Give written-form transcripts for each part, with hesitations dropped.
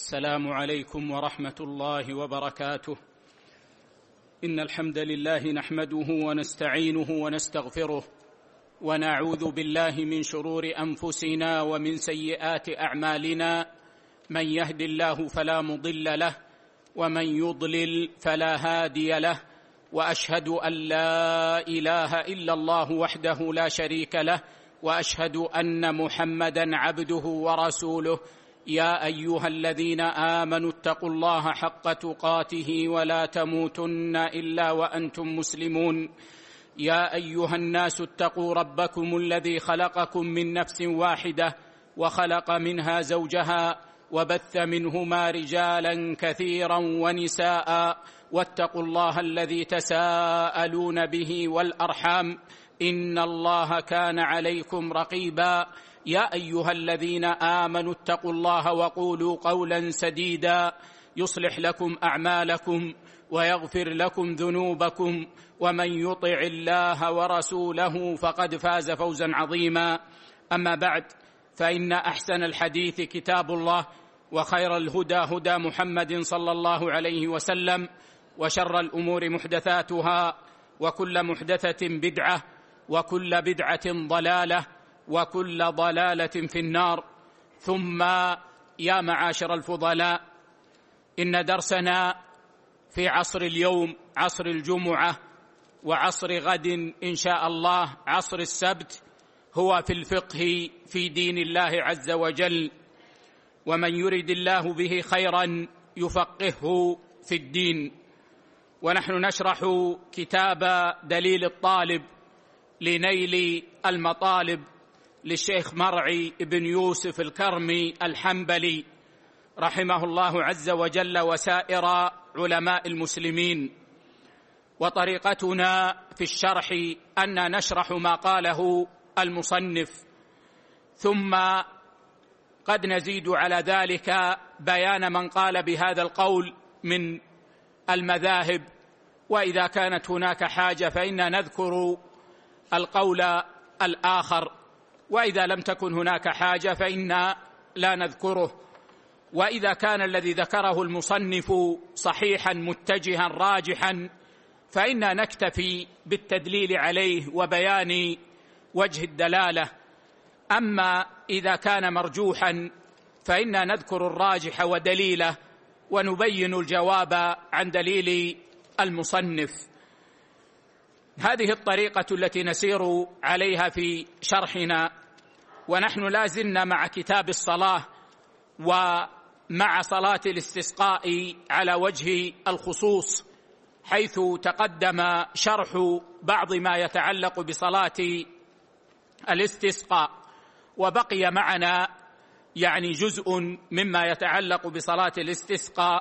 السلام عليكم ورحمة الله وبركاته. إن الحمد لله نحمده ونستعينه ونستغفره، ونعوذ بالله من شرور أنفسنا ومن سيئات أعمالنا. من يهد الله فلا مضل له، ومن يضلل فلا هادي له، وأشهد أن لا إله إلا الله وحده لا شريك له، وأشهد أن محمدًا عبده ورسوله. يا أيها الذين آمنوا اتقوا الله حق تقاته ولا تموتن إلا وأنتم مسلمون. يا أيها الناس اتقوا ربكم الذي خلقكم من نفس واحدة، وخلق منها زوجها، وبث منهما رجالا كثيرا ونساء، واتقوا الله الذي تساءلون به والأرحام، إن الله كان عليكم رقيبا. يا أيها الذين آمنوا اتقوا الله وقولوا قولا سديدا يصلح لكم أعمالكم ويغفر لكم ذنوبكم، ومن يطع الله ورسوله فقد فاز فوزا عظيما. أما بعد، فإن أحسن الحديث كتاب الله، وخير الهدى هدى محمد صلى الله عليه وسلم، وشر الأمور محدثاتها، وكل محدثة بدعة، وكل بدعة ضلالة، وكل ضلالة في النار. ثم يا معاشر الفضلاء، إن درسنا في عصر اليوم، عصر الجمعة، وعصر غد إن شاء الله عصر السبت، هو في الفقه في دين الله عز وجل. ومن يرد الله به خيرا يفقهه في الدين. ونحن نشرح كتاب دليل الطالب لنيل المطالب للشيخ مرعي بن يوسف الكرمي الحنبلي رحمه الله عز وجل، وسائر علماء المسلمين. وطريقتنا في الشرح أن نشرح ما قاله المصنف، ثم قد نزيد على ذلك بيان من قال بهذا القول من المذاهب، وإذا كانت هناك حاجة فإنا نذكر القول الآخر، وإذا لم تكن هناك حاجة فإنا لا نذكره. وإذا كان الذي ذكره المصنف صحيحا متجها راجحا فإنا نكتفي بالتدليل عليه وبيان وجه الدلالة. أما إذا كان مرجوحا فإنا نذكر الراجح ودليله، ونبين الجواب عن دليل المصنف. هذه الطريقة التي نسير عليها في شرحنا، ونحن لازلنا مع كتاب الصلاة ومع صلاة الاستسقاء على وجه الخصوص، حيث تقدم شرح بعض ما يتعلق بصلاة الاستسقاء، وبقي معنا جزء مما يتعلق بصلاة الاستسقاء،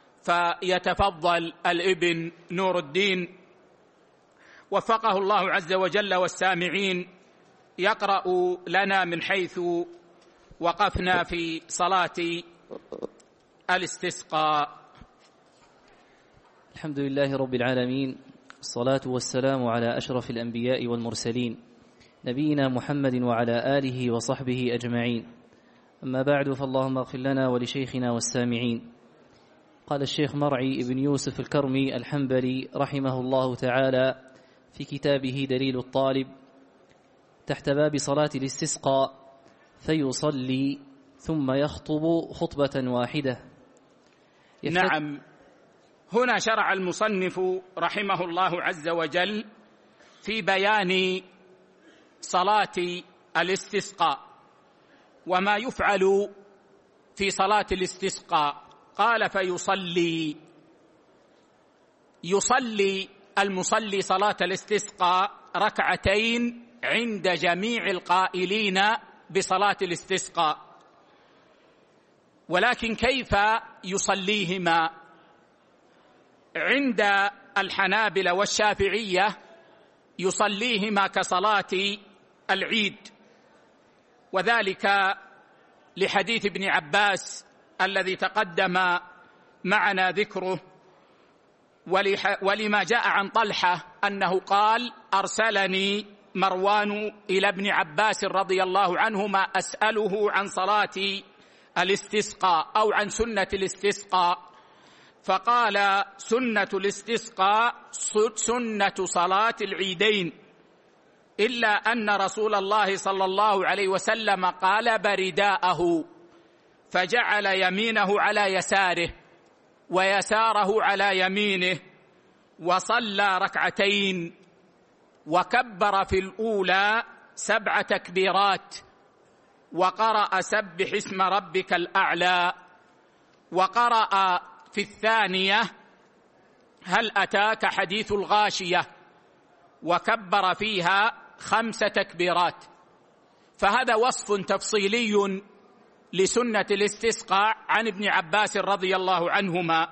فيتفضل الابن نور الدين وفقه الله عز وجل والسامعين يقرأ لنا من حيث وقفنا في صلاة الاستسقاء. الحمد لله رب العالمين، الصلاة والسلام على أشرف الأنبياء والمرسلين، نبينا محمد وعلى آله وصحبه أجمعين. أما بعد، فاللهم اغفر لنا ولشيخنا والسامعين. قال الشيخ مرعي بن يوسف الكرمي الحنبلي رحمه الله تعالى في كتابه دليل الطالب تحت باب صلاة الاستسقاء: فيصلي ثم يخطب خطبة واحدة. نعم، هنا شرع المصنف رحمه الله عز وجل في بيان صلاة الاستسقاء وما يفعل في صلاة الاستسقاء. قال: يصلي المصلي صلاة الاستسقاء ركعتين عند جميع القائلين بصلاة الاستسقاء. ولكن كيف يصليهما؟ عند الحنابلة والشافعية يصليهما كصلاة العيد، وذلك لحديث ابن عباس الذي تقدم معنا ذكره، ولما جاء عن طلحة أنه قال: أرسلني مروان إلى ابن عباس رضي الله عنهما أسأله عن صلاة الاستسقاء أو عن سنة الاستسقاء، فقال: سنة الاستسقاء سنة صلاة العيدين، إلا أن رسول الله صلى الله عليه وسلم قلب رداءه فجعل يمينه على يساره ويساره على يمينه، وصلى ركعتين، وكبر في الأولى 7 تكبيرات، وقرأ سبح اسم ربك الأعلى، وقرأ في الثانية هل أتاك حديث الغاشية، وكبر فيها 5 تكبيرات. فهذا وصف تفصيلي لسنة الاستسقاء عن ابن عباس رضي الله عنهما،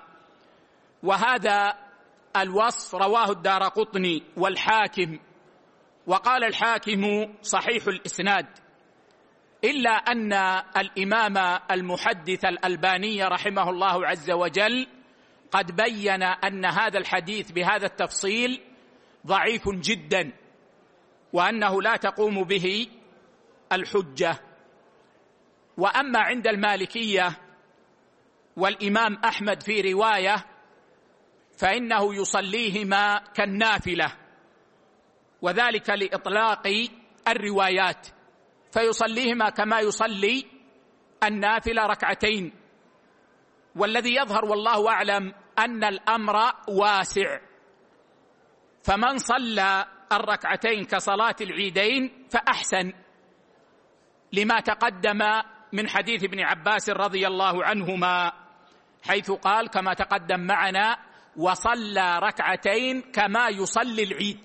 وهذا الوصف رواه الدارقطني والحاكم، وقال الحاكم صحيح الإسناد، إلا أن الإمام المحدث الألباني رحمه الله عز وجل قد بين أن هذا الحديث بهذا التفصيل ضعيف جدا، وأنه لا تقوم به الحجة. وأما عند المالكية والإمام أحمد في رواية فإنه يصليهما كالنافلة، وذلك لإطلاق الروايات، فيصليهما كما يصلي النافلة ركعتين. والذي يظهر والله أعلم أن الأمر واسع، فمن صلى الركعتين كصلاة العيدين فأحسن، لما تقدم من حديث ابن عباس رضي الله عنهما، حيث قال كما تقدم معنا: وصلى ركعتين كما يصلي العيد،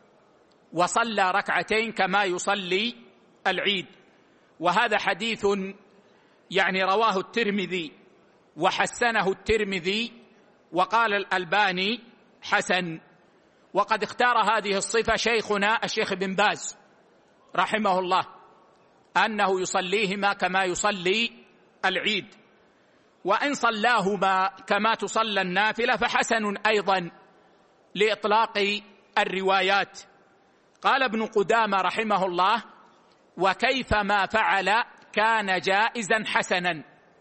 وصلى ركعتين كما يصلي العيد. وهذا حديث يعني رواه الترمذي وحسنه الترمذي، وقال الألباني حسن. وقد اختار هذه الصفة شيخنا الشيخ بن باز رحمه الله، أنه يصليهما كما يصلي العيد، وإن صلاهما كما تصلى النافلة فحسن أيضا لإطلاق الروايات. قال ابن قدامة رحمه الله: وكيفما فعل كان جائزا حسنا،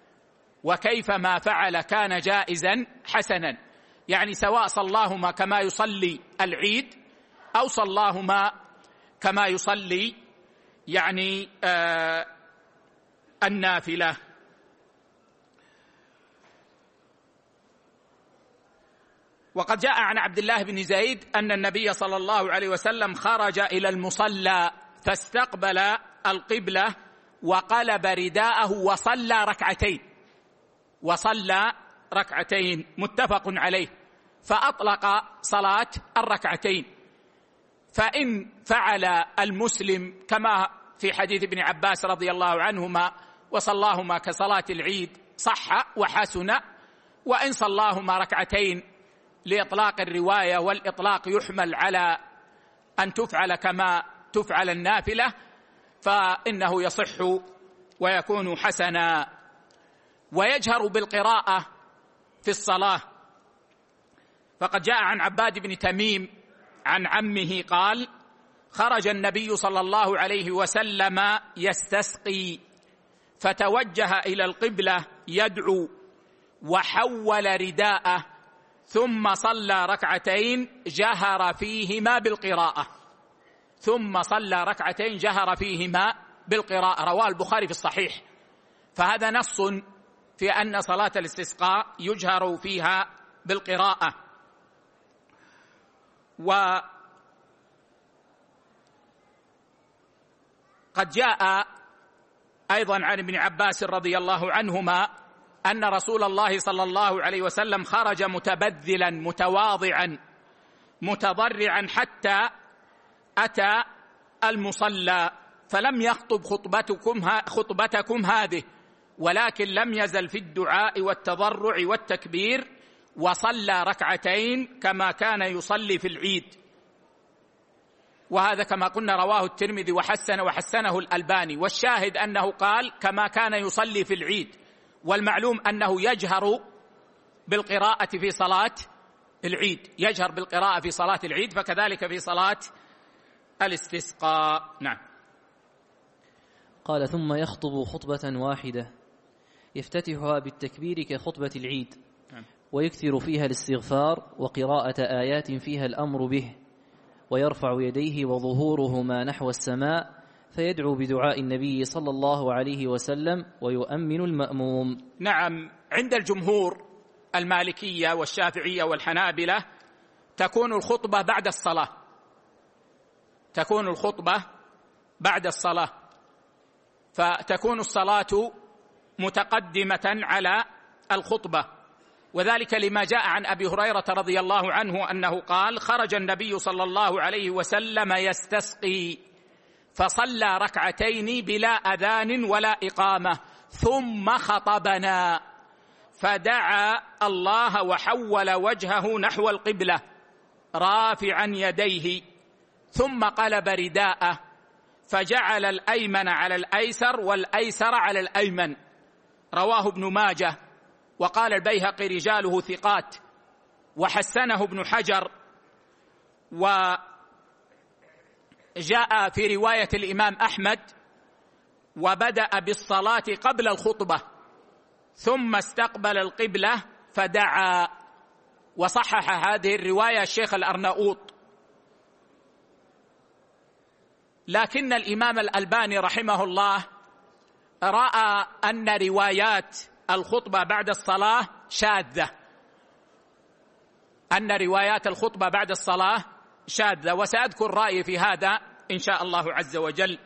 وكيفما فعل كان جائزا حسنا، يعني سواء صلاهما كما يصلي العيد أو صلاهما كما يصلي يعني النافلة. وقد جاء عن عبد الله بن زيد أن النبي صلى الله عليه وسلم خرج إلى المصلى فاستقبل القبلة وقلب رداءه وصلى ركعتين متفق عليه، فأطلق صلاة الركعتين. فإن فعل المسلم كما في حديث ابن عباس رضي الله عنهما وصلاهما كصلاة العيد صح وحسن، وإن صلاهما ركعتين لإطلاق الرواية، والإطلاق يحمل على أن تفعل كما تفعل النافلة، فإنه يصح ويكون حسنا. ويجهر بالقراءة في الصلاة، فقد جاء عن عباد بن تميم عن عمه قال: خرج النبي صلى الله عليه وسلم يستسقي فتوجه إلى القبلة يدعو وحول رداءه ثم صلى ركعتين جهر فيهما بالقراءة، رواه البخاري في الصحيح. فهذا نص في أن صلاة الاستسقاء يجهر فيها بالقراءة. وقد جاء أيضا عن ابن عباس رضي الله عنهما أن رسول الله صلى الله عليه وسلم خرج متبذلا متواضعا متضرعا حتى أتى المصلى، فلم يخطب خطبتكم هذه، ولكن لم يزل في الدعاء والتضرع والتكبير، وصلى ركعتين كما كان يصلي في العيد. وهذا كما قلنا رواه الترمذي وحسنه الألباني، والشاهد أنه قال كما كان يصلي في العيد، والمعلوم أنه يجهر بالقراءة في صلاة العيد، فكذلك في صلاة الاستسقاء. نعم. قال: ثم يخطب خطبة واحدة يفتتحها بالتكبير كخطبة العيد، ويكثر فيها الاستغفار وقراءة آيات فيها الأمر به، ويرفع يديه وظهورهما نحو السماء فيدعو بدعاء النبي صلى الله عليه وسلم ويؤمن المأموم. نعم، عند الجمهور المالكية والشافعية والحنابلة تكون الخطبة بعد الصلاة، تكون الخطبة بعد الصلاة، فتكون الصلاة متقدمة على الخطبة، وذلك لما جاء عن أبي هريرة رضي الله عنه أنه قال: خرج النبي صلى الله عليه وسلم يستسقي فصلى ركعتين بلا أذان ولا إقامة ثم خطبنا فدعا الله وحول وجهه نحو القبلة رافعا يديه ثم قلب رداءه فجعل الأيمن على الأيسر والأيسر على الأيمن. رواه ابن ماجه، وقال البيهقي رجاله ثقات، وحسنه ابن حجر. وجاء في رواية الإمام أحمد: وبدأ بالصلاة قبل الخطبة ثم استقبل القبلة فدعا. وصحح هذه الرواية الشيخ الأرناؤوط. لكن الإمام الألباني رحمه الله رأى أن روايات الخطبة بعد الصلاة شاذة، أن روايات الخطبة بعد الصلاة شاذة، وسأذكر رأيي في هذا إن شاء الله عز وجل.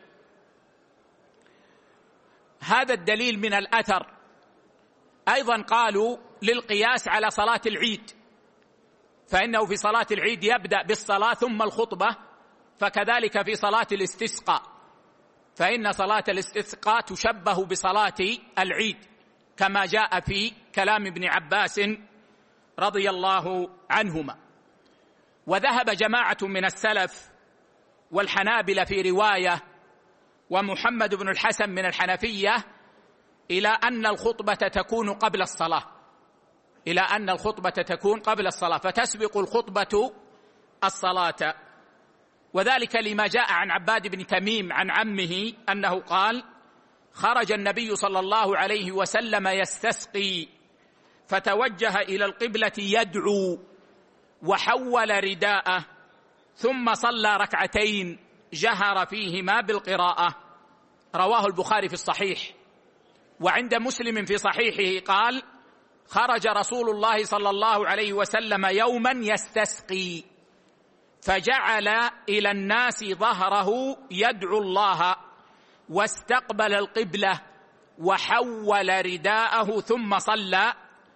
هذا الدليل من الأثر. أيضا قالوا للقياس على صلاة العيد، فإنه في صلاة العيد يبدأ بالصلاة ثم الخطبة، فكذلك في صلاة الاستسقاء، فإن صلاة الاستسقاء تشبه بصلاة العيد كما جاء في كلام ابن عباس رضي الله عنهما. وذهب جماعة من السلف والحنابلة في رواية ومحمد بن الحسن من الحنفية إلى أن الخطبة تكون قبل الصلاة، إلى أن الخطبة تكون قبل الصلاة، فتسبق الخطبة الصلاة. وذلك لما جاء عن عباد بن تميم عن عمه أنه قال: خرج النبي صلى الله عليه وسلم يستسقي فتوجه إلى القبلة يدعو وحول رداءه ثم صلى ركعتين جهر فيهما بالقراءة. رواه البخاري في الصحيح. وعند مسلم في صحيحه قال: خرج رسول الله صلى الله عليه وسلم يوما يستسقي فجعل إلى الناس ظهره يدعو الله واستقبل القبلة وحول رداءه ثم صلى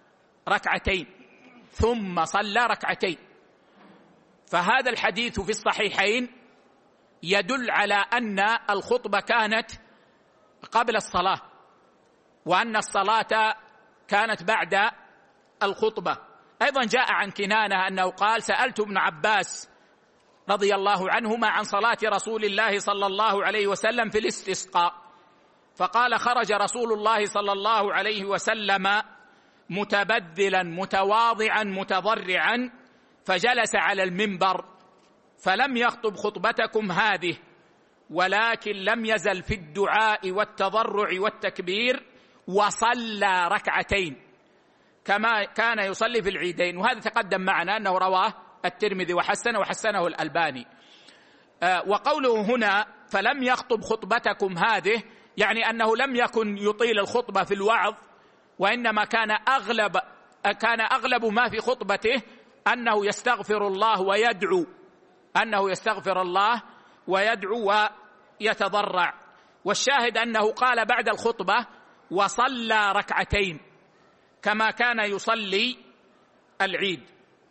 ركعتين. فهذا الحديث في الصحيحين يدل على أن الخطبة كانت قبل الصلاة، وأن الصلاة كانت بعد الخطبة. أيضا جاء عن كنانة أنه قال: سألت ابن عباس رضي الله عنهما عن صلاة رسول الله صلى الله عليه وسلم في الاستسقاء، فقال: خرج رسول الله صلى الله عليه وسلم متبذلا متواضعا متضرعا فجلس على المنبر فلم يخطب خطبتكم هذه، ولكن لم يزل في الدعاء والتضرع والتكبير وصلى ركعتين كما كان يصلي في العيدين. وهذا تقدم معنا أنه رواه الترمذي وحسنه الألباني. وقوله هنا فلم يخطب خطبتكم هذه يعني أنه لم يكن يطيل الخطبة في الوعظ، وإنما كان أغلب ما في خطبته أنه يستغفر الله ويدعو ويتضرع. والشاهد أنه قال بعد الخطبة وصلى ركعتين كما كان يصلي العيد.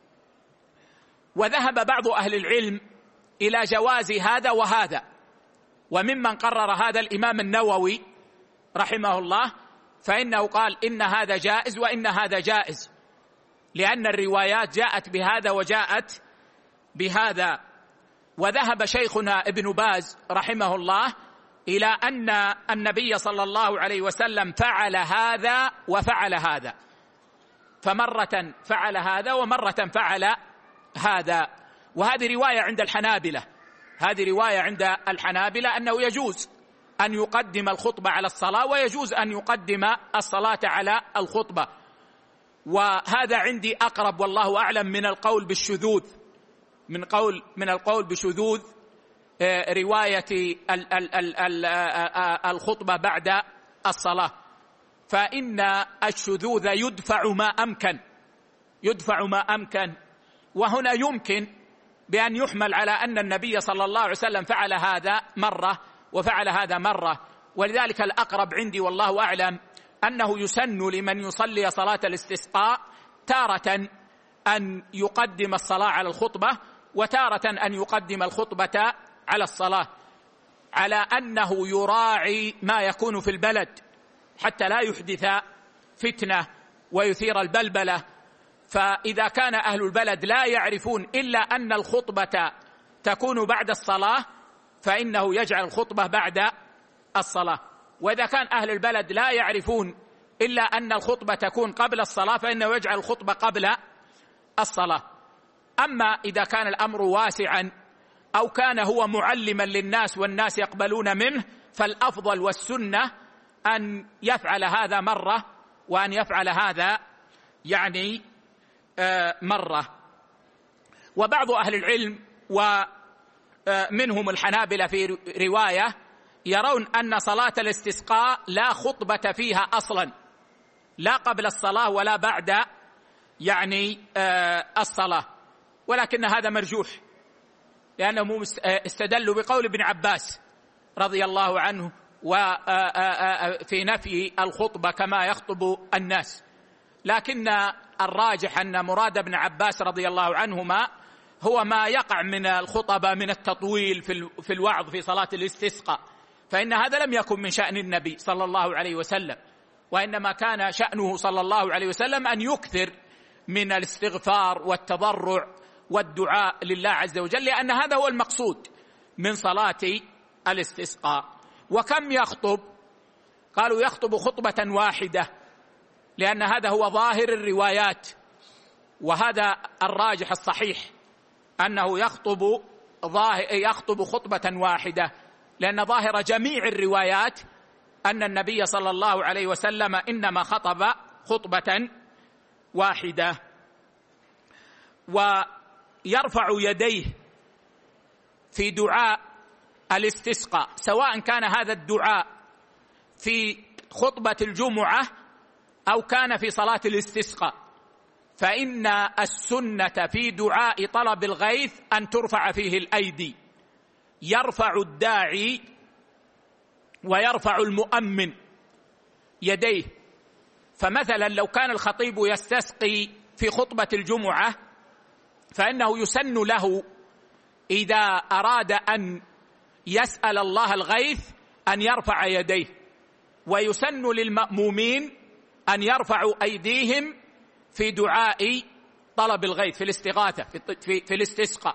وذهب بعض أهل العلم إلى جواز هذا وهذا، وممن قرر هذا الإمام النووي رحمه الله، فإنه قال إن هذا جائز وإن هذا جائز، لأن الروايات جاءت بهذا وجاءت بهذا. وذهب شيخنا ابن باز رحمه الله إلى أن النبي صلى الله عليه وسلم فعل هذا وفعل هذا، فمرة فعل هذا ومرة فعل هذا. وهذه رواية عند الحنابلة، أنه يجوز أن يقدم الخطبة على الصلاة، ويجوز أن يقدم الصلاة على الخطبة. وهذا عندي أقرب والله أعلم من القول بالشذوذ، من القول بشذوذ رواية الخطبة بعد الصلاة، فإن الشذوذ يدفع ما أمكن، وهنا يمكن بأن يحمل على أن النبي صلى الله عليه وسلم فعل هذا مرة وفعل هذا مرة. ولذلك الأقرب عندي والله أعلم أنه يسن لمن يصلي صلاة الاستسقاء تارة أن يقدم الصلاة على الخطبة، وتارة أن يقدم الخطبة على الصلاة، على أنه يراعي ما يكون في البلد حتى لا يحدث فتنة ويثير البلبلة. فإذا كان أهل البلد لا يعرفون إلا أن الخطبة تكون بعد الصلاة فإنه يجعل الخطبة بعد الصلاة، وإذا كان أهل البلد لا يعرفون إلا أن الخطبة تكون قبل الصلاة فإنه يجعل الخطبة قبل الصلاة. أما إذا كان الأمر واسعا أو كان هو معلما للناس والناس يقبلون منه، فالأفضل والسنة أن يفعل هذا مرة وأن يفعل هذا يعني مرة. وبعض أهل العلم ومنهم الحنابلة في رواية يرون أن صلاة الاستسقاء لا خطبة فيها أصلا، لا قبل الصلاة ولا بعد يعني الصلاة، ولكن هذا مرجوح لأنهم استدلوا بقول ابن عباس رضي الله عنه وفي نفي الخطبة كما يخطب الناس. لكن الراجح أن مراد ابن عباس رضي الله عنهما هو ما يقع من الخطبة من التطويل في الوعظ في صلاة الاستسقاء، فإن هذا لم يكن من شأن النبي صلى الله عليه وسلم، وإنما كان شأنه صلى الله عليه وسلم أن يكثر من الاستغفار والتضرع والدعاء لله عز وجل، لأن هذا هو المقصود من صلاة الاستسقاء. وكم يخطب؟ قالوا يخطب خطبة واحدة، لأن هذا هو ظاهر الروايات، وهذا الراجح الصحيح أنه يخطب خطبة واحدة، لأن ظاهر جميع الروايات أن النبي صلى الله عليه وسلم إنما خطب خطبة واحدة. ويرفع يديه في دعاء الاستسقاء، سواء كان هذا الدعاء في خطبة الجمعة أو كان في صلاة الاستسقاء، فإن السنة في دعاء طلب الغيث أن ترفع فيه الأيدي، يرفع الداعي ويرفع المؤمن يديه. فمثلا لو كان الخطيب يستسقي في خطبة الجمعة فإنه يسن له إذا أراد أن يسأل الله الغيث أن يرفع يديه، ويسن للمأمومين أن يرفعوا أيديهم في دعاء طلب الغيث في الاستغاثة في الاستسقاء.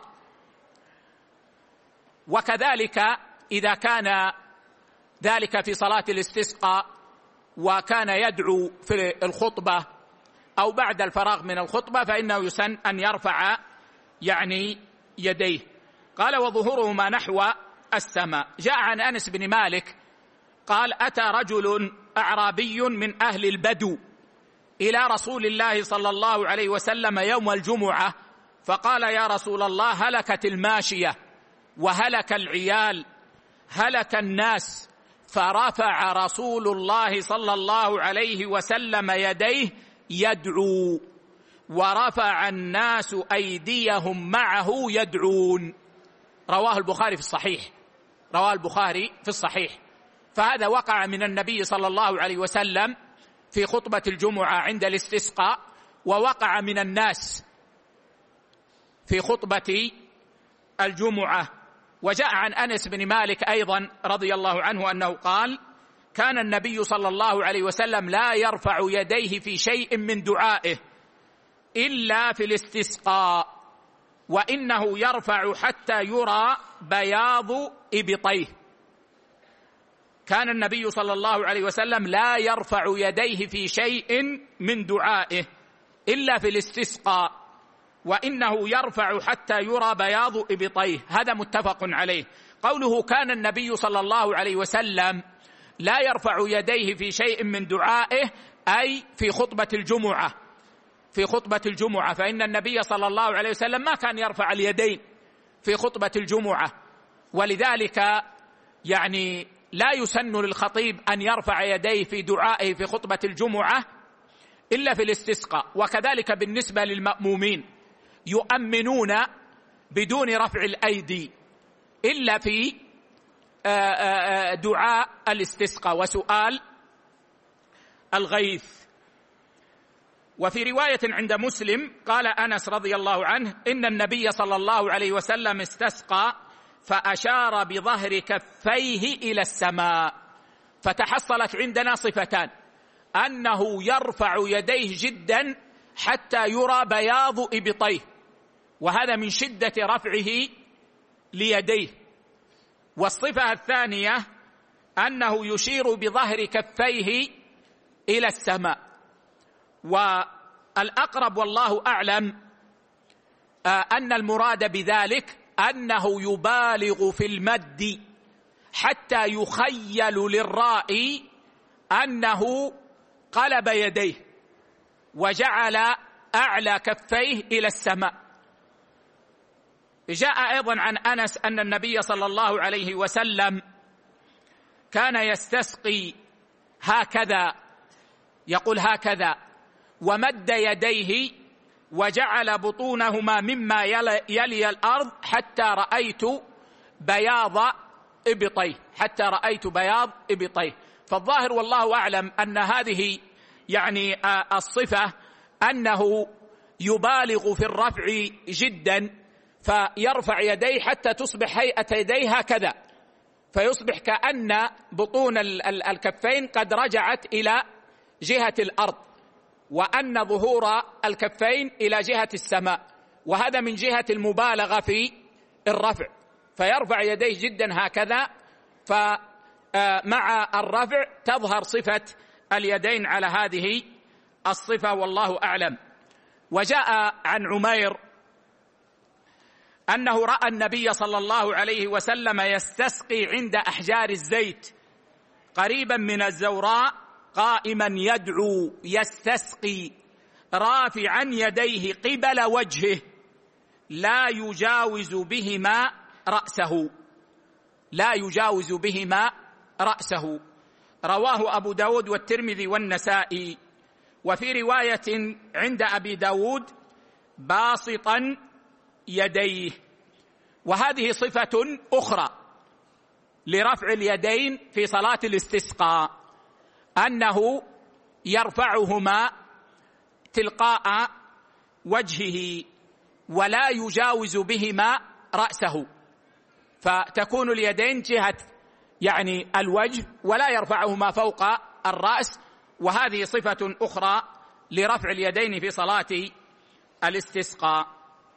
وكذلك إذا كان ذلك في صلاة الاستسقاء وكان يدعو في الخطبة أو بعد الفراغ من الخطبة فإنه يسن أن يرفع يعني يديه. قال وظهورهما نحو السماء. جاء عن أنس بن مالك قال أتى رجل أعرابي من أهل البدو إلى رسول الله صلى الله عليه وسلم يوم الجمعة فقال يا رسول الله هلكت الماشية وهلك العيال هلك الناس، فرفع رسول الله صلى الله عليه وسلم يديه يدعو، ورفع الناس أيديهم معه يدعون. رواه البخاري في الصحيح. فهذا وقع من النبي صلى الله عليه وسلم في خطبة الجمعة عند الاستسقاء، ووقع من الناس في خطبة الجمعة. وجاء عن أنس بن مالك أيضا رضي الله عنه أنه قال كان النبي صلى الله عليه وسلم لا يرفع يديه في شيء من دعائه إلا في الاستسقاء، وإنه يرفع حتى يرى بياض إبطيه. كان النبي صلى الله عليه وسلم لا يرفع يديه في شيء من دعائه إلا في الاستسقاء، وإنه يرفع حتى يرى بياض إبطيه. هذا متفق عليه. قوله كان النبي صلى الله عليه وسلم لا يرفع يديه في شيء من دعائه، أي في خطبة الجمعة، في خطبة الجمعة، فإن النبي صلى الله عليه وسلم ما كان يرفع اليدين في خطبة الجمعة، ولذلك يعني لا يسن للخطيب أن يرفع يديه في دعائه في خطبة الجمعة إلا في الاستسقاء. وكذلك بالنسبة للمأمومين يؤمنون بدون رفع الأيدي إلا في دعاء الاستسقاء وسؤال الغيث. وفي رواية عند مسلم قال أنس رضي الله عنه إن النبي صلى الله عليه وسلم استسقى فأشار بظهر كفيه إلى السماء، فتحصلت عندنا صفتان: أنه يرفع يديه جدا حتى يرى بياض إبطيه، وهذا من شدة رفعه ليديه. والصفة الثانية أنه يشير بظهر كفيه إلى السماء. والأقرب والله أعلم أن المراد بذلك أنه يبالغ في المد حتى يخيل للرائي أنه قلب يديه وجعل أعلى كفيه إلى السماء. جاء أيضا عن أنس أن النبي صلى الله عليه وسلم كان يستسقي هكذا، يقول هكذا، ومد يديه وجعل بطونهما مما يلي الأرض حتى رأيت بياض إبطيه، حتى رأيت بياض إبطيه. فالظاهر والله أعلم أن هذه يعني الصفة أنه يبالغ في الرفع جدا، فيرفع يديه حتى تصبح هيئة يديه هكذا، فيصبح كأن بطون الكفين قد رجعت إلى جهة الأرض، وأن ظهور الكفين إلى جهة السماء، وهذا من جهة المبالغة في الرفع، فيرفع يديه جدا هكذا، فمع الرفع تظهر صفة اليدين على هذه الصفة والله أعلم. وجاء عن عمير أنه رأى النبي صلى الله عليه وسلم يستسقي عند أحجار الزيت قريبا من الزوراء قائما يدعو يستسقي رافعا يديه قبل وجهه لا يجاوز بهما رأسه، لا يجاوز بهما رأسه. رواه أبو داود والترمذي والنسائي. وفي رواية عند أبي داود باسطا يديه. وهذه صفة أخرى لرفع اليدين في صلاة الاستسقاء، أنه يرفعهما تلقاء وجهه ولا يجاوز بهما رأسه، فتكون اليدين جهة يعني الوجه ولا يرفعهما فوق الرأس. وهذه صفة أخرى لرفع اليدين في صلاة الاستسقاء.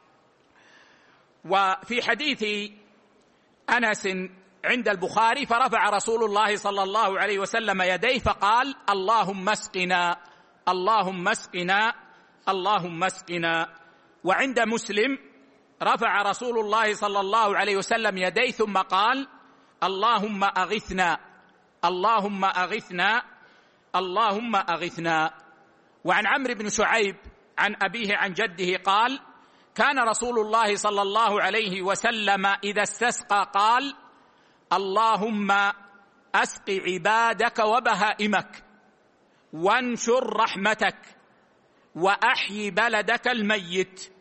وفي حديث أنس عند البخاري فرفع رسول الله صلى الله عليه وسلم يديه فقال اللهم اسقنا اللهم اسقنا اللهم اسقنا. وعند مسلم رفع رسول الله صلى الله عليه وسلم يديه ثم قال اللهم أغثنا اللهم أغثنا اللهم أغثنا. وعن عمرو بن شعيب عن أبيه عن جده قال كان رسول الله صلى الله عليه وسلم إذا استسقى قال اللهم أسق عبادك وبهائمك وانشر رحمتك وأحيي بلدك الميت.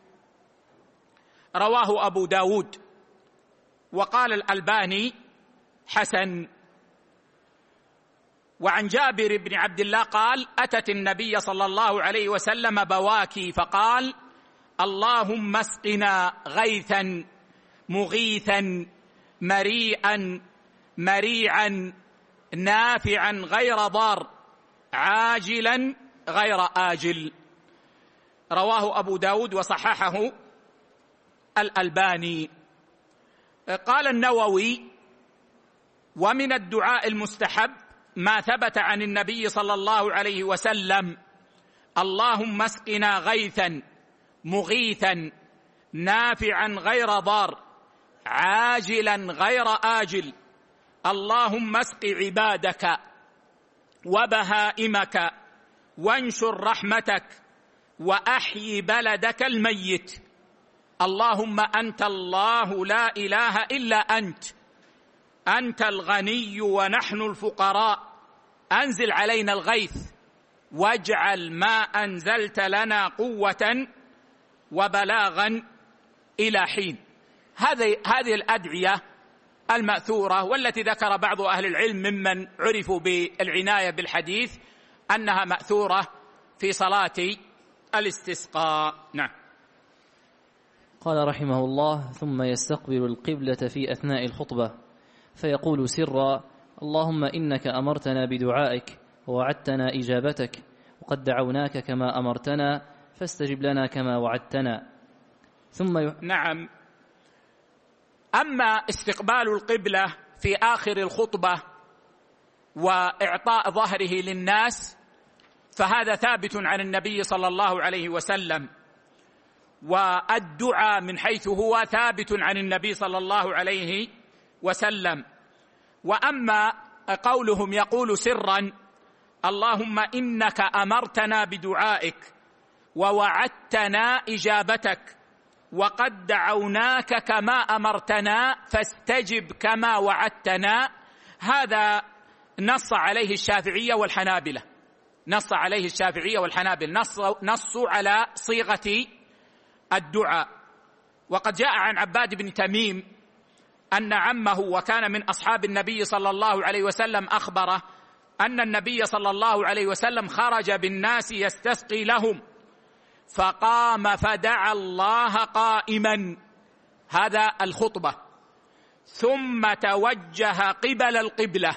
رواه أبو داود. وقال الألباني حسن. وعن جابر بن عبد الله قال أتت النبي صلى الله عليه وسلم بواكي فقال اللهم اسقنا غيثا مغيثا مريئا مريعا نافعا غير ضار عاجلا غير آجل. رواه أبو داود وصححه الألباني. قال النووي ومن الدعاء المستحب ما ثبت عن النبي صلى الله عليه وسلم اللهم اسقنا غيثا مغيثا نافعا غير ضار عاجلا غير آجل، اللهم اسق عبادك وبهائمك وانشر رحمتك وأحيي بلدك الميت، اللهم أنت الله لا إله إلا أنت، أنت الغني ونحن الفقراء، أنزل علينا الغيث واجعل ما أنزلت لنا قوة وبلاغا إلى حين. هذه الأدعية المأثورة والتي ذكر بعض أهل العلم ممن عرفوا بالعناية بالحديث أنها مأثورة في صلاة الاستسقاء. نعم. قال رحمه الله: ثم يستقبل القبلة في أثناء الخطبة فيقول سرا: اللهم إنك أمرتنا بدعائك ووعدتنا إجابتك، وقد دعوناك كما أمرتنا فاستجب لنا كما وعدتنا. نعم. أما استقبال القبلة في آخر الخطبة وإعطاء ظهره للناس فهذا ثابت عن النبي صلى الله عليه وسلم، والدعاء من حيث هو ثابت عن النبي صلى الله عليه وسلم. وأما قولهم يقول سرا: اللهم إنك أمرتنا بدعائك ووعدتنا إجابتك وقد دعوناك كما أمرتنا فاستجب كما وعدتنا، هذا نص عليه الشافعية والحنابلة، نصوا على صيغة الدعاء. وقد جاء عن عباد بن تميم أن عمه وكان من أصحاب النبي صلى الله عليه وسلم أخبره أن النبي صلى الله عليه وسلم خرج بالناس يستسقي لهم فقام فدعا الله قائما، هذا الخطبة، ثم توجه قبل القبلة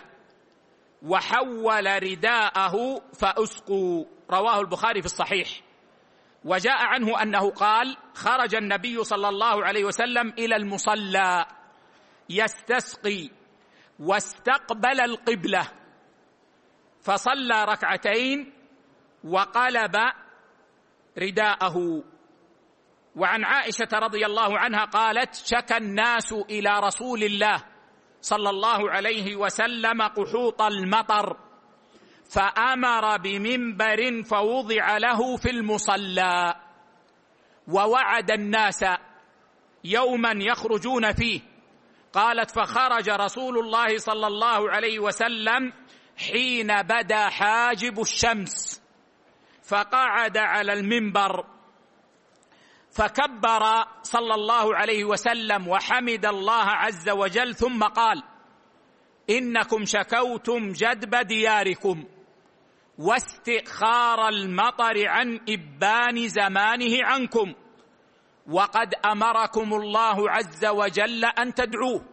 وحول رداءه فأسقوا، رواه البخاري في الصحيح. وجاء عنه أنه قال: خرج النبي صلى الله عليه وسلم إلى المصلى يستسقي واستقبل القبلة فصلى ركعتين وقلب رداءه. وعن عائشة رضي الله عنها قالت: شكى الناس إلى رسول الله صلى الله عليه وسلم قحوط المطر فأمر بمنبر فوضع له في المصلى، ووعد الناس يوما يخرجون فيه. قالت: فخرج رسول الله صلى الله عليه وسلم حين بدا حاجب الشمس فقعد على المنبر فكبر صلى الله عليه وسلم وحمد الله عز وجل، ثم قال: إنكم شكوتم جدب دياركم واستئخار المطر عن إبان زمانه عنكم، وقد أمركم الله عز وجل أن تدعوه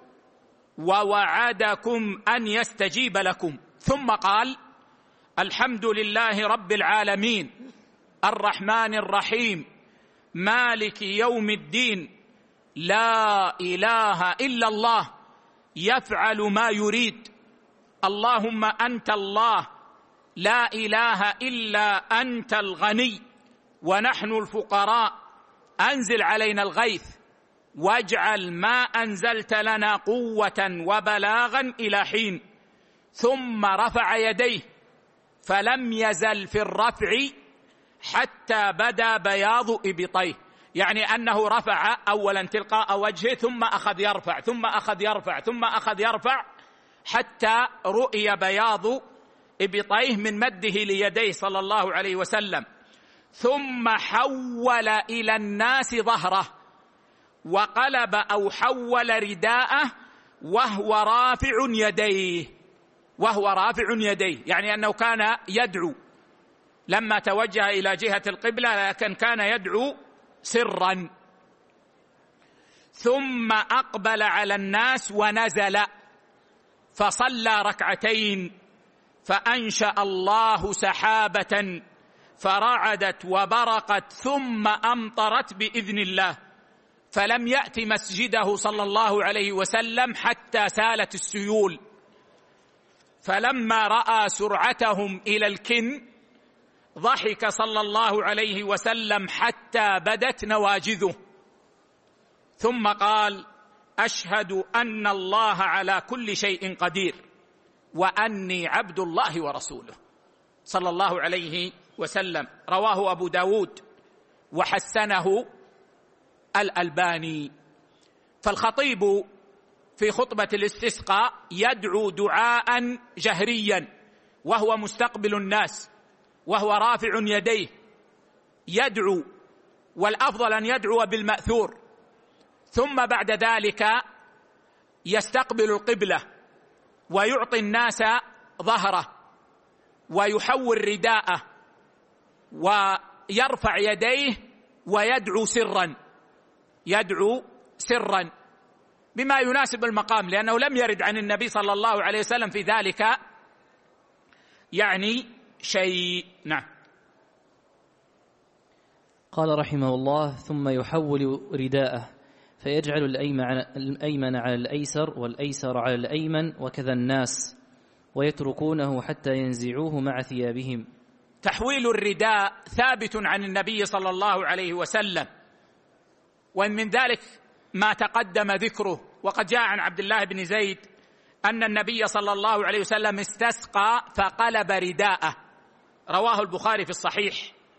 ووعدكم أن يستجيب لكم. ثم قال: الحمد لله رب العالمين الرحمن الرحيم مالك يوم الدين، لا إله إلا الله يفعل ما يريد، اللهم أنت الله لا إله إلا أنت الغني ونحن الفقراء، أنزل علينا الغيث واجعل ما أنزلت لنا قوة وبلاغا إلى حين. ثم رفع يديه فلم يزل في الرفع حتى بدا بياض إبطيه، يعني أنه رفع أولا تلقاء وجهه ثم أخذ يرفع ثم أخذ يرفع ثم أخذ يرفع حتى رؤي بياض إبطيه من مده ليديه صلى الله عليه وسلم. ثم حول إلى الناس ظهره وقلب أو حول رداءه وهو رافع يديه، يعني أنه كان يدعو لما توجه إلى جهة القبلة، لكن كان يدعو سرا. ثم أقبل على الناس ونزل فصلى ركعتين فأنشأ الله سحابة فرعدت وبرقت ثم أمطرت بإذن الله، فلم يأت مسجده صلى الله عليه وسلم حتى سالت السيول. فلما رأى سرعتهم إلى الكن ضحك صلى الله عليه وسلم حتى بدت نواجذه، ثم قال: أشهد أن الله على كل شيء قدير وأني عبد الله ورسوله صلى الله عليه وسلم. رواه أبو داود وحسنه الألباني. فالخطيب في خطبة الاستسقاء يدعو دعاء جهريا وهو مستقبل الناس وهو رافع يديه، يدعو، والأفضل أن يدعو بالمأثور، ثم بعد ذلك يستقبل القبلة ويعطي الناس ظهره ويحول رداءه ويرفع يديه ويدعو سرا، يدعو سرا بما يناسب المقام، لأنه لم يرد عن النبي صلى الله عليه وسلم في ذلك شيء. نعم. قال رحمه الله: ثم يحول رداءه فيجعل الأيمن على الأيسر والأيسر على الأيمن وكذا الناس، ويتركونه حتى ينزعوه مع ثيابهم. تحويل الرداء ثابت عن النبي صلى الله عليه وسلم، ومن ذلك ما تقدم ذكره، وقد جاء عن عبد الله بن زيد أن النبي صلى الله عليه وسلم استسقى فقلب رداءه، رواه البخاري في الصحيح.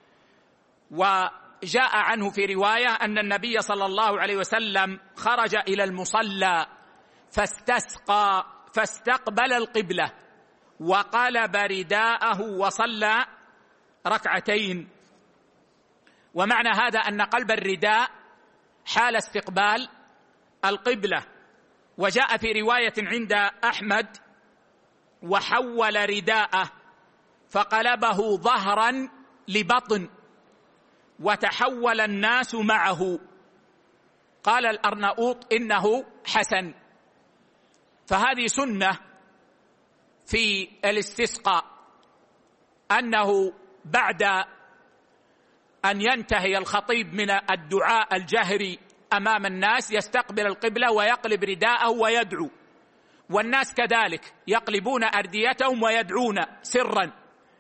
وجاء عنه في رواية أن النبي صلى الله عليه وسلم خرج إلى المصلى فاستسقى فاستقبل القبلة وقلب رداءه وصلى ركعتين. ومعنى هذا أن قلب الرداء حال استقبال القبلة. وجاء في رواية عند أحمد: وحول رداءه فقلبه ظهرا لبطن وتحول الناس معه. قال الأرناؤوط: إنه حسن. فهذه سنة في الاستسقاء، أنه بعد أن ينتهي الخطيب من الدعاء الجهري أمام الناس يستقبل القبلة ويقلب رداءه ويدعو، والناس كذلك يقلبون أرديتهم ويدعون سرا.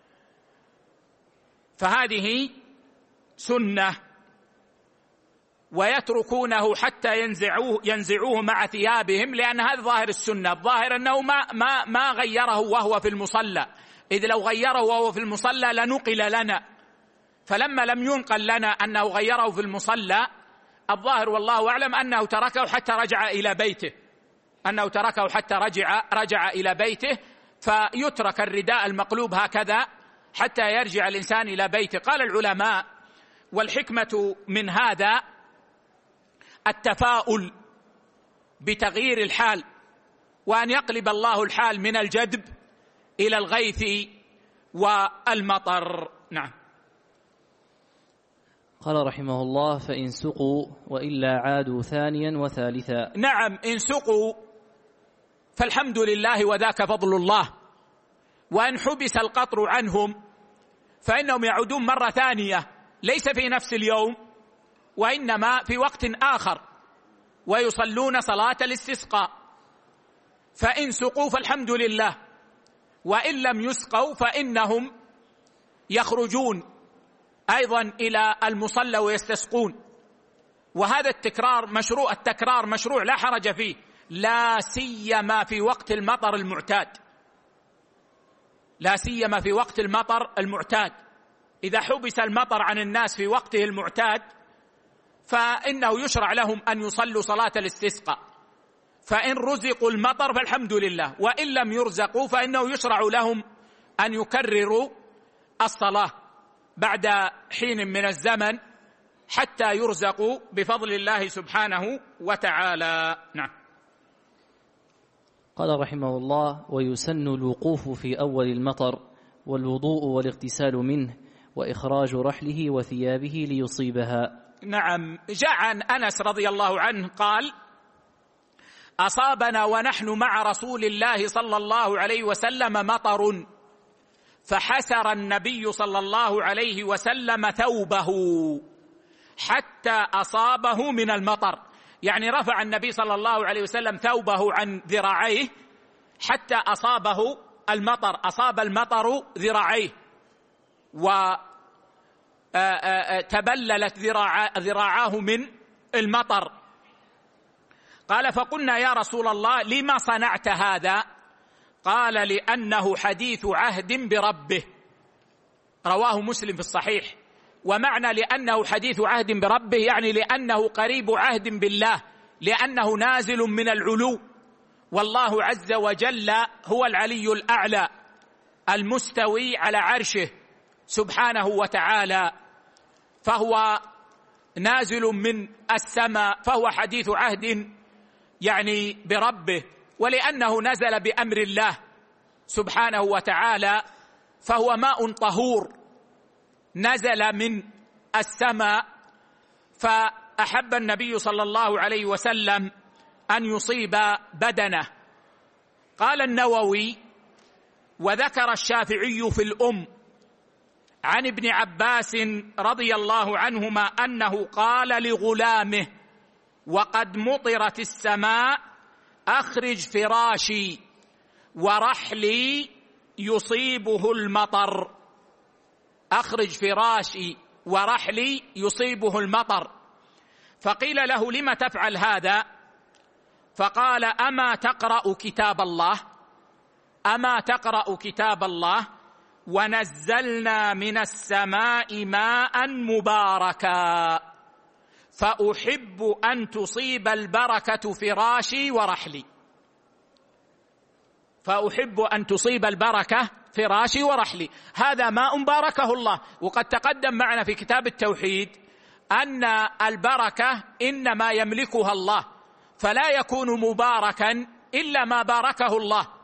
فهذه سنة. ويتركونه حتى ينزعوه مع ثيابهم، لأن هذا ظاهر السنة. الظاهر أنه ما غيره وهو في المصلى، إذ لو غيره وهو في المصلى لنقل لنا، فلما لم ينقل لنا أنه غيره في المصلى، الظاهر والله أعلم أنه تركه حتى رجع إلى بيته، أنه تركه حتى رجع إلى بيته، فيترك الرداء المقلوب هكذا حتى يرجع الإنسان إلى بيته. قال العلماء: والحكمة من هذا التفاؤل بتغيير الحال، وأن يقلب الله الحال من الجدب إلى الغيث والمطر. نعم. قال رحمه الله: فإن سقوا وإلا عادوا ثانيا وثالثا. نعم، إن سقوا فالحمد لله وذاك فضل الله، وإن حبس القطر عنهم فإنهم يعودون مرة ثانية، ليس في نفس اليوم وإنما في وقت آخر، ويصلون صلاة الاستسقاء. فإن سقوا فالحمد لله، وإن لم يسقوا فإنهم يخرجون أيضا إلى المصلى ويستسقون. وهذا التكرار مشروع لا حرج فيه، لا سيما في وقت المطر المعتاد، لا سيما في وقت المطر المعتاد. إذا حبس المطر عن الناس في وقته المعتاد فإنه يشرع لهم أن يصلوا صلاة الاستسقاء، فإن رزقوا المطر فالحمد لله، وإن لم يرزقوا فإنه يشرع لهم أن يكرروا الصلاة بعد حين من الزمن حتى يرزقوا بفضل الله سبحانه وتعالى. نعم. قال رحمه الله: ويسن الوقوف في أول المطر والوضوء والاغتسال منه وإخراج رحله وثيابه ليصيبها. نعم. جاء عن أنس رضي الله عنه قال: أصابنا ونحن مع رسول الله صلى الله عليه وسلم مطر، فحسر النبي صلى الله عليه وسلم ثوبه حتى أصابه من المطر، يعني رفع النبي صلى الله عليه وسلم ثوبه عن ذراعيه حتى أصابه المطر، أصاب المطر ذراعيه وتبللت ذراعاه من المطر. قال: فقلنا يا رسول الله لما صنعت هذا؟ قال: لأنه حديث عهد بربه. رواه مسلم في الصحيح. ومعنى لأنه حديث عهد بربه يعني لأنه قريب عهد بالله، لأنه نازل من العلو، والله عز وجل هو العلي الأعلى المستوي على عرشه سبحانه وتعالى، فهو نازل من السماء، فهو حديث عهد يعني بربه. ولأنه نزل بأمر الله سبحانه وتعالى فهو ماء طهور نزل من السماء، فأحب النبي صلى الله عليه وسلم أن يصيب بدنه. قال النووي: وذكر الشافعي في الأم عن ابن عباس رضي الله عنهما أنه قال لغلامه وقد مطرت السماء: أخرج فراشي ورحلي يصيبه المطر. أخرج فراشي ورحلي يصيبه المطر. فقيل له: لم تفعل هذا؟ فقال: أما تقرأ كتاب الله؟ أما تقرأ كتاب الله؟ ونزلنا من السماء ماء مباركا فأحب أن تصيب البركة فراشي ورحلي. فأحب أن تصيب البركة فراشي ورحلي. هذا ماء باركه الله. وقد تقدم معنا في كتاب التوحيد أن البركة إنما يملكها الله، فلا يكون مباركا إلا ما باركه الله